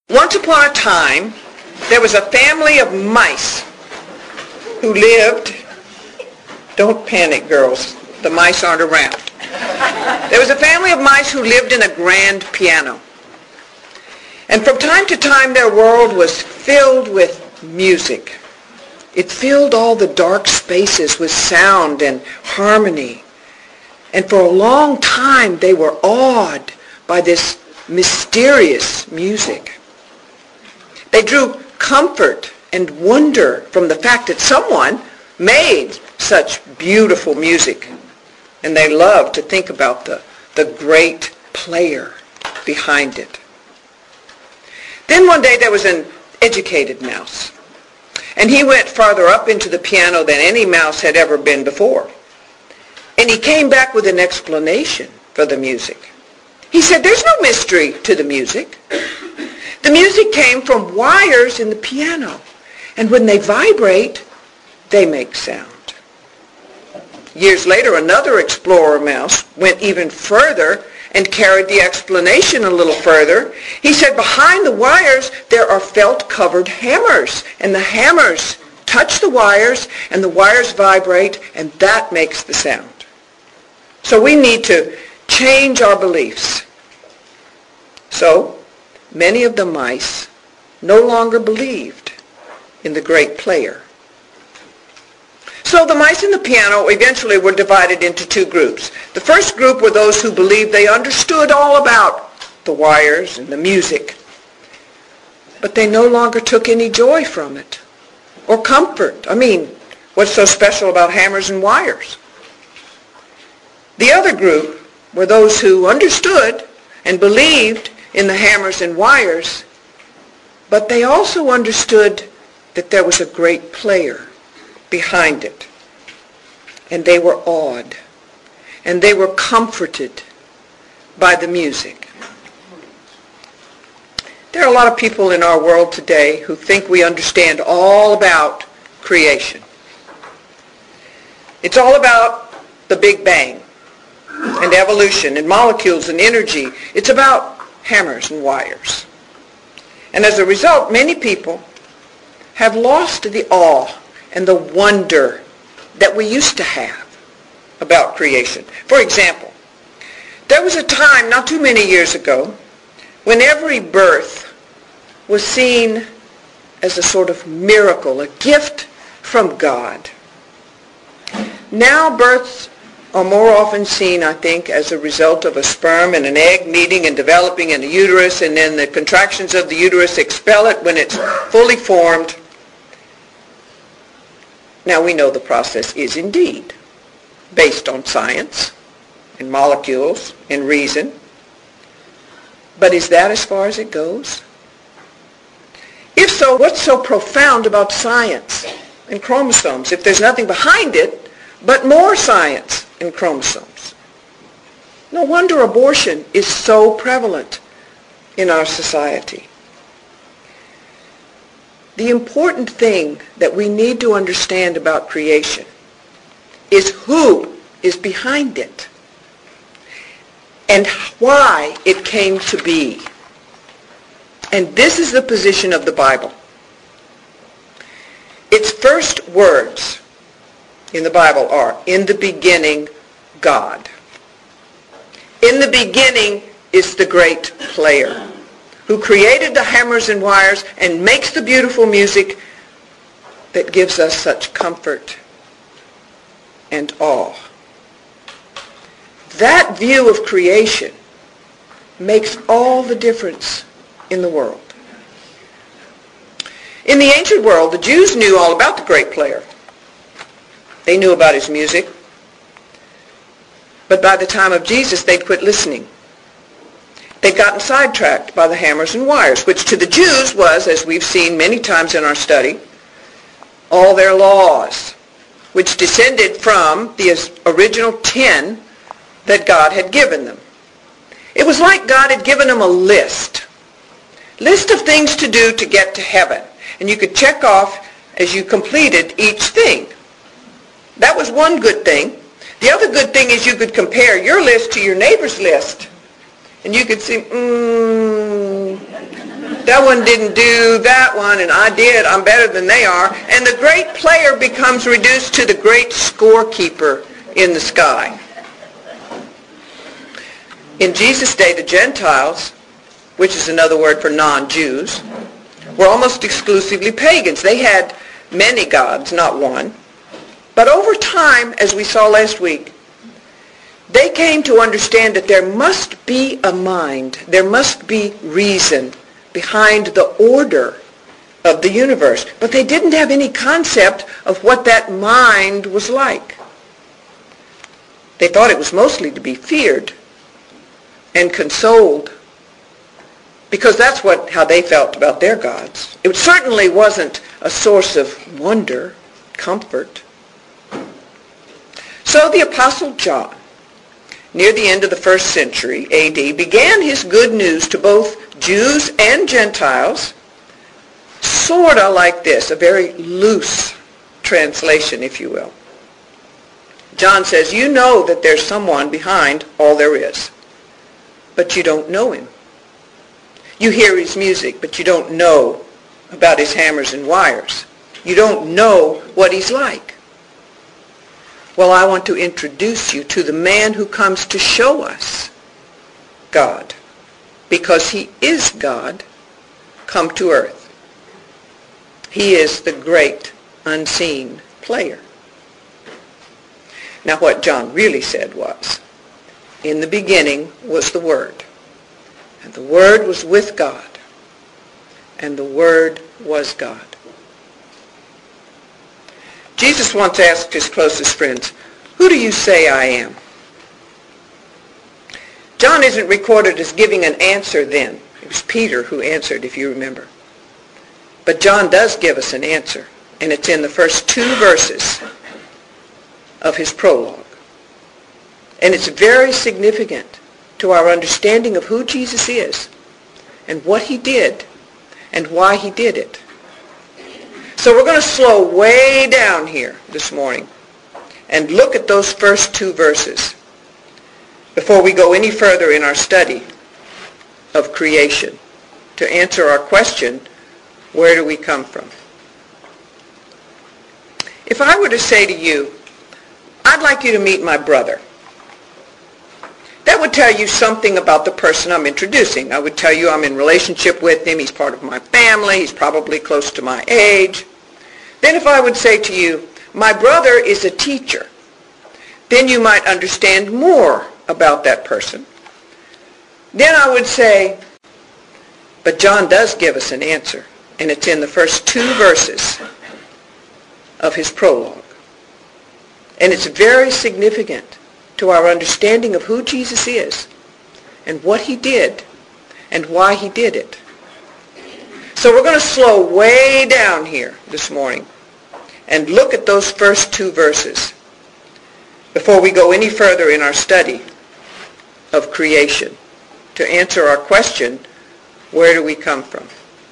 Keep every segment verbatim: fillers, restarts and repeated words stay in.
Once upon a time, there was a family of mice who lived, don't panic girls, the mice aren't around. There was a family of mice who lived in a grand piano. And from time to time their world was filled with music. It filled all the dark spaces with sound and harmony. And for a long time they were awed by this mysterious music. They drew comfort and wonder from the fact that someone made such beautiful music. And they loved to think about the, the great player behind it. Then one day there was an educated mouse. And he went farther up into the piano than any mouse had ever been before. And he came back with an explanation for the music. He said, there's no mystery to the music. The music came from wires in the piano. And when they vibrate, they make sound. Years later, another explorer mouse went even further and carried the explanation a little further. He said behind the wires there are felt-covered hammers, and the hammers touch the wires, and the wires vibrate, and that makes the sound. So we need to change our beliefs. So many of the mice no longer believed in the great player. So the mice in the piano eventually were divided into two groups. The first group were those who believed they understood all about the wires and the music, but they no longer took any joy from it or comfort. I mean, what's so special about hammers and wires? The other group were those who understood and believed in the hammers and wires, but they also understood that there was a great player behind it. And they were awed. And they were comforted by the music. There are a lot of people in our world today who think we understand all about creation. It's all about the Big Bang and evolution and molecules and energy. It's about hammers and wires. And as a result, many people have lost the awe and the wonder that we used to have about creation. For example, there was a time not too many years ago when every birth was seen as a sort of miracle, a gift from God. Now births are more often seen, I think, as a result of a sperm and an egg meeting and developing in the uterus, and then the contractions of the uterus expel it when it's fully formed. Now we know the process is indeed based on science and molecules and reason. But is that as far as it goes? If so, what's so profound about science and chromosomes if there's nothing behind it but more science and chromosomes? No wonder abortion is so prevalent in our society. The important thing that we need to understand about creation is who is behind it and why it came to be. And this is the position of the Bible. Its first words in the Bible are, in the beginning, God. In the beginning is the great player who created the hammers and wires and makes the beautiful music that gives us such comfort and awe. That view of creation makes all the difference in the world. In the ancient world, the Jews knew all about the great player. They knew about his music. But by the time of Jesus, they'd quit listening. They'd gotten sidetracked by the hammers and wires, which to the Jews was, as we've seen many times in our study, all their laws, which descended from the original ten that God had given them. It was like God had given them a list, list of things to do to get to heaven. And you could check off as you completed each thing. That was one good thing. The other good thing is you could compare your list to your neighbor's list. And you could see, mm, That one didn't do that one, and I did. I'm better than they are. And the great player becomes reduced to the great scorekeeper in the sky. In Jesus' day, the Gentiles, which is another word for non-Jews, were almost exclusively pagans. They had many gods, not one. But over time, as we saw last week, they came to understand that there must be a mind, there must be reason behind the order of the universe. But they didn't have any concept of what that mind was like. They thought it was mostly to be feared and consoled, because that's what how they felt about their gods. It certainly wasn't a source of wonder, comfort. So the Apostle John, near the end of the first century A D, began his good news to both Jews and Gentiles, sort of like this, a very loose translation, if you will. John says, you know that there's someone behind all there is, but you don't know him. You hear his music, but you don't know about his hammers and wires. You don't know what he's like. Well, I want to introduce you to the man who comes to show us God, because he is God come to earth. He is the great unseen player. Now, what John really said was, in the beginning was the Word, and the Word was with God, and the Word was God. Jesus once asked his closest friends, who do you say I am? John isn't recorded as giving an answer then. It was Peter who answered, if you remember. But John does give us an answer, and it's in the first two verses of his prologue. And it's very significant to our understanding of who Jesus is and what he did and why he did it. So we're going to slow way down here this morning and look at those first two verses before we go any further in our study of creation to answer our question, where do we come from? If I were to say to you, I'd like you to meet my brother, that would tell you something about the person I'm introducing. I would tell you I'm in relationship with him, he's part of my family, he's probably close to my age. Then if I would say to you, my brother is a teacher, then you might understand more about that person. Then I would say, but John does give us an answer, and it's in the first two verses of his prologue. And it's very significant to our understanding of who Jesus is and what he did and why he did it. So we're going to slow way down here this morning and look at those first two verses before we go any further in our study of creation to answer our question, where do we come from?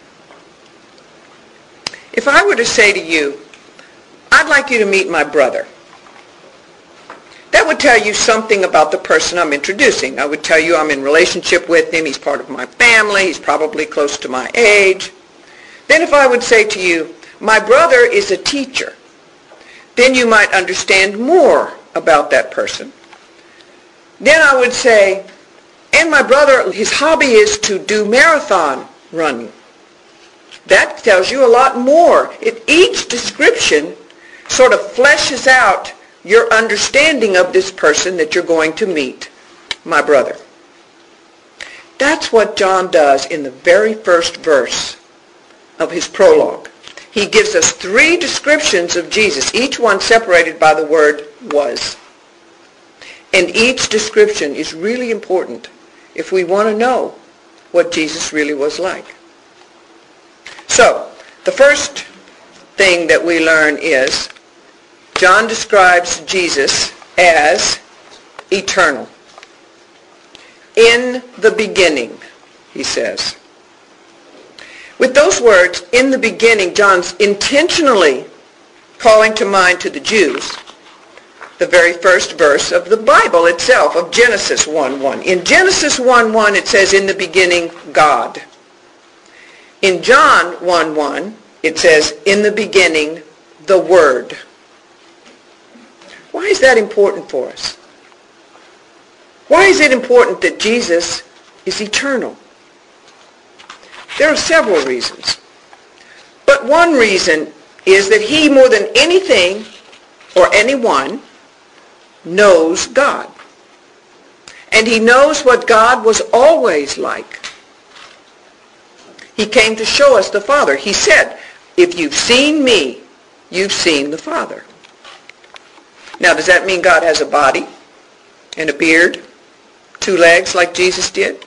If I were to say to you, I'd like you to meet my brother, that would tell you something about the person I'm introducing. I would tell you I'm in relationship with him, he's part of my family, he's probably close to my age. Then if I would say to you, my brother is a teacher, then you might understand more about that person. Then I would say, and my brother, his hobby is to do marathon running. That tells you a lot more. It, each description sort of fleshes out your understanding of this person that you're going to meet, my brother. That's what John does in the very first verse of his prologue. He gives us three descriptions of Jesus, each one separated by the word was. And each description is really important if we want to know what Jesus really was like. So, the first thing that we learn is John describes Jesus as eternal. In the beginning, he says. With those words, in the beginning, John's intentionally calling to mind to the Jews the very first verse of the Bible itself, of Genesis one one. In Genesis one one, it says, in the beginning, God. In John one one, it says, in the beginning, the Word. Why is that important for us? Why is it important that Jesus is eternal? There are several reasons. But one reason is that he, more than anything or anyone, knows God. And he knows what God was always like. He came to show us the Father. He said, if you've seen me, you've seen the Father. Now, does that mean God has a body and a beard, two legs like Jesus did?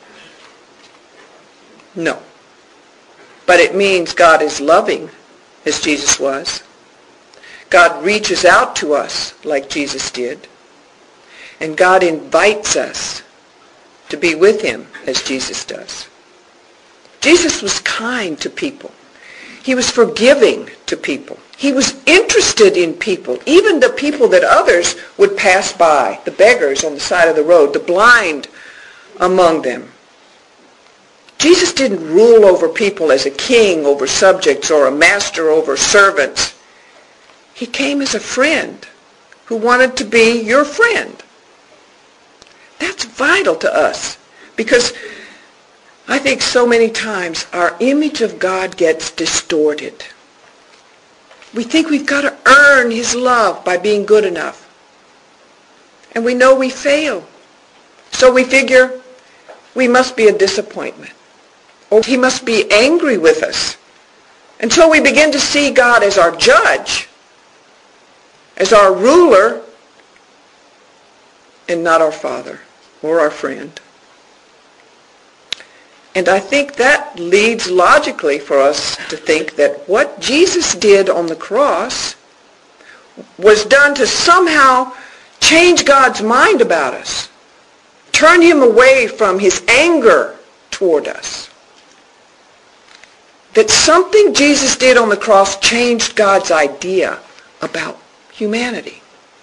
No. But it means God is loving as Jesus was. God reaches out to us like Jesus did. And God invites us to be with him as Jesus does. Jesus was kind to people. He was forgiving to people. He was interested in people, even the people that others would pass by, the beggars on the side of the road, the blind among them. Jesus didn't rule over people as a king over subjects or a master over servants. He came as a friend who wanted to be your friend. That's vital to us because I think so many times our image of God gets distorted. We think we've got to earn his love by being good enough. And we know we fail. So we figure we must be a disappointment. Or he must be angry with us. And so we begin to see God as our judge, as our ruler, and not our Father or our friend. And I think that leads logically for us to think that what Jesus did on the cross was done to somehow change God's mind about us, turn him away from his anger toward us. That something Jesus did on the cross changed God's idea about humanity.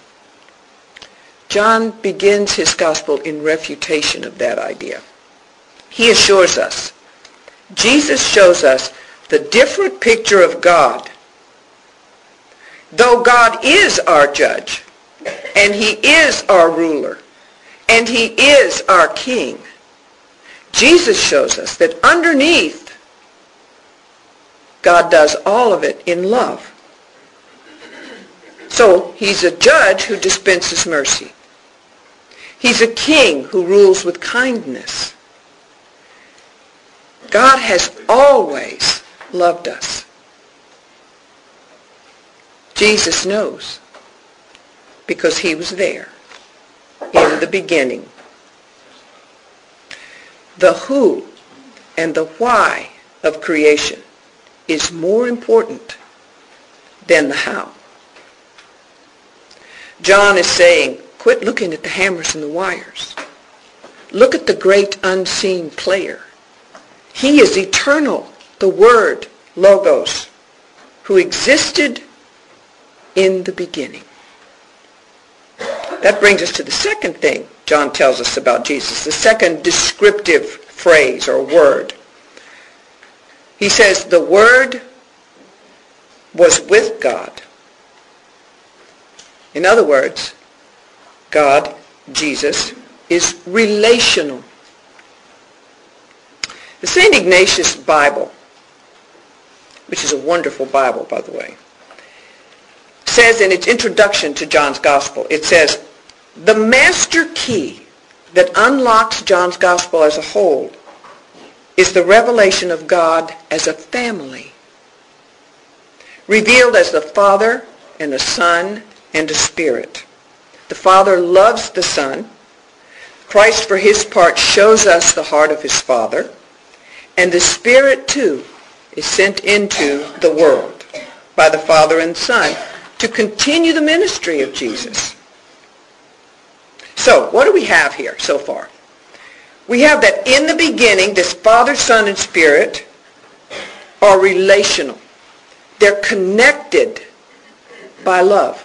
John begins his gospel in refutation of that idea. He assures us, Jesus shows us the different picture of God. Though God is our judge, and he is our ruler, and he is our king, Jesus shows us that underneath, God does all of it in love. So he's a judge who dispenses mercy. He's a king who rules with kindness. God has always loved us. Jesus knows because he was there in the beginning. The who and the why of creation is more important than the how. John is saying, quit looking at the hammers and the wires. Look at the great unseen player. He is eternal, the Word, Logos, who existed in the beginning. That brings us to the second thing John tells us about Jesus, the second descriptive phrase or word. He says, the Word was with God. In other words, God, Jesus, is relational. The Saint Ignatius Bible, which is a wonderful Bible, by the way, says in its introduction to John's Gospel, it says, the master key that unlocks John's Gospel as a whole is the revelation of God as a family, revealed as the Father and a Son and a Spirit. The Father loves the Son. Christ, for his part, shows us the heart of his Father. And the Spirit, too, is sent into the world by the Father and Son to continue the ministry of Jesus. So, what do we have here so far? We have that in the beginning, this Father, Son, and Spirit are relational. They're connected by love.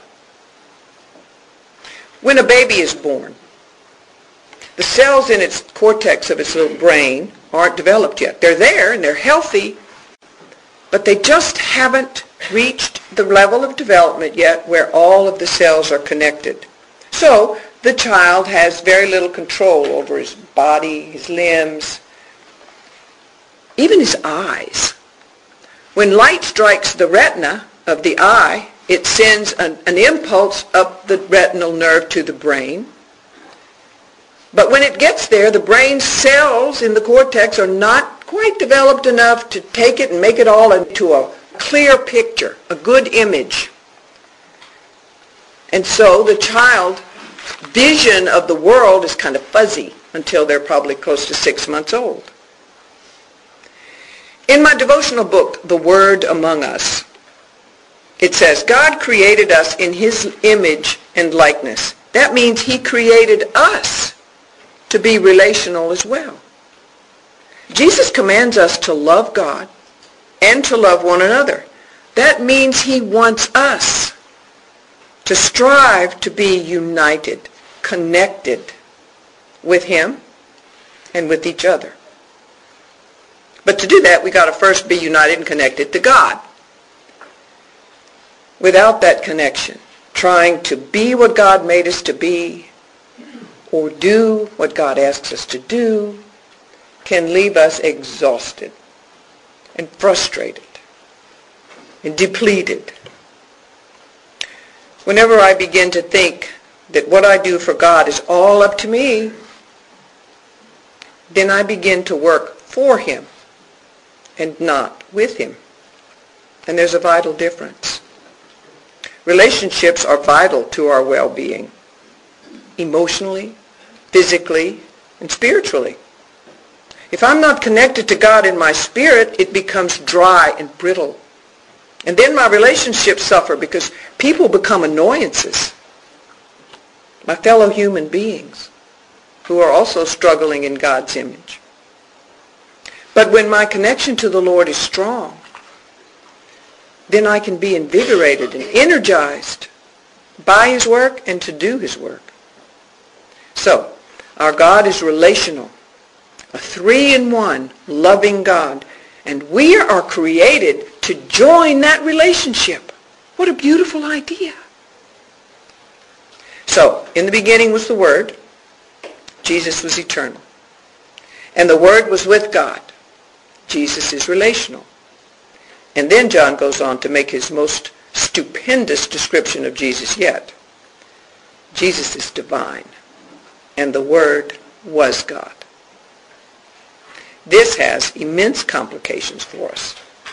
When a baby is born, the cells in its cortex of its little brain aren't developed yet. They're there and they're healthy, but they just haven't reached the level of development yet where all of the cells are connected. So the child has very little control over his body, his limbs, even his eyes. When light strikes the retina of the eye, it sends an, an impulse up the retinal nerve to the brain. But when it gets there, the brain cells in the cortex are not quite developed enough to take it and make it all into a clear picture, a good image. And so the child's vision of the world is kind of fuzzy until they're probably close to six months old. In my devotional book, The Word Among Us, it says, God created us in his image and likeness. That means he created us to be relational as well. Jesus commands us to love God and to love one another. That means he wants us to strive to be united, connected with him and with each other. But to do that, we got to first be united and connected to God. Without that connection, trying to be what God made us to be or do what God asks us to do can leave us exhausted and frustrated and depleted. Whenever I begin to think that what I do for God is all up to me, then I begin to work for him and not with him. And there's a vital difference. Relationships are vital to our well-being, emotionally, physically, and spiritually. If I'm not connected to God in my spirit, it becomes dry and brittle. And then my relationships suffer because people become annoyances. My fellow human beings who are also struggling in God's image. But when my connection to the Lord is strong, then I can be invigorated and energized by his work and to do his work. So, our God is relational, a three-in-one loving God, and we are created to join that relationship. What a beautiful idea. So, in the beginning was the Word. Jesus was eternal. And the Word was with God. Jesus is relational. And then John goes on to make his most stupendous description of Jesus yet. Jesus is divine, and the Word was God. This has immense complications for us.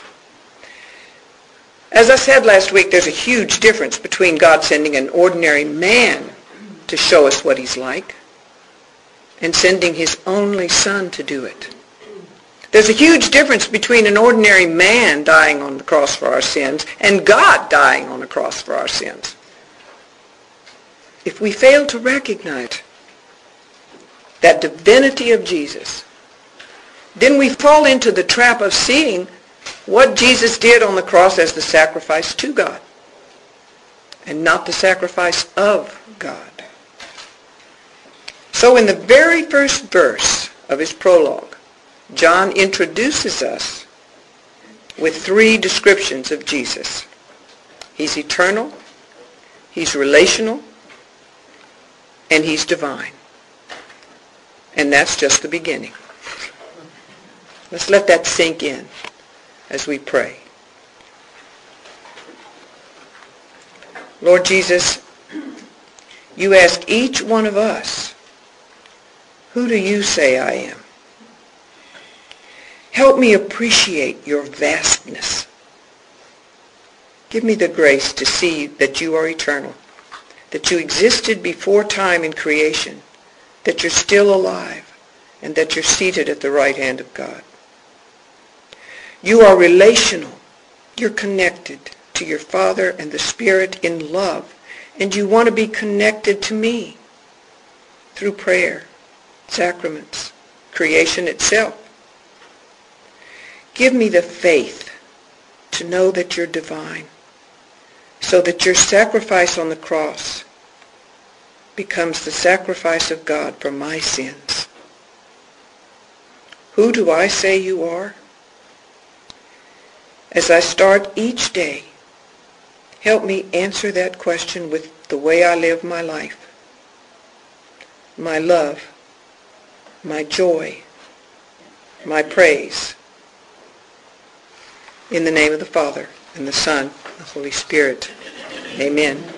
As I said last week, there's a huge difference between God sending an ordinary man to show us what he's like and sending his only Son to do it. There's a huge difference between an ordinary man dying on the cross for our sins and God dying on the cross for our sins. If we fail to recognize that divinity of Jesus, then we fall into the trap of seeing what Jesus did on the cross as the sacrifice to God and not the sacrifice of God. So in the very first verse of his prologue, John introduces us with three descriptions of Jesus. He's eternal, he's relational, and he's divine. And that's just the beginning. Let's let that sink in as we pray. Lord Jesus, you ask each one of us, who do you say I am? Help me appreciate your vastness. Give me the grace to see that you are eternal, that you existed before time in creation, that you're still alive, and that you're seated at the right hand of God. You are relational. You're connected to your Father and the Spirit in love, and you want to be connected to me through prayer, sacraments, creation itself. Give me the faith to know that you're divine, so that your sacrifice on the cross becomes the sacrifice of God for my sins. Who do I say you are? As I start each day, help me answer that question with the way I live my life, my love, my joy, my praise. In the name of the Father, and the Son, and the Holy Spirit. Amen.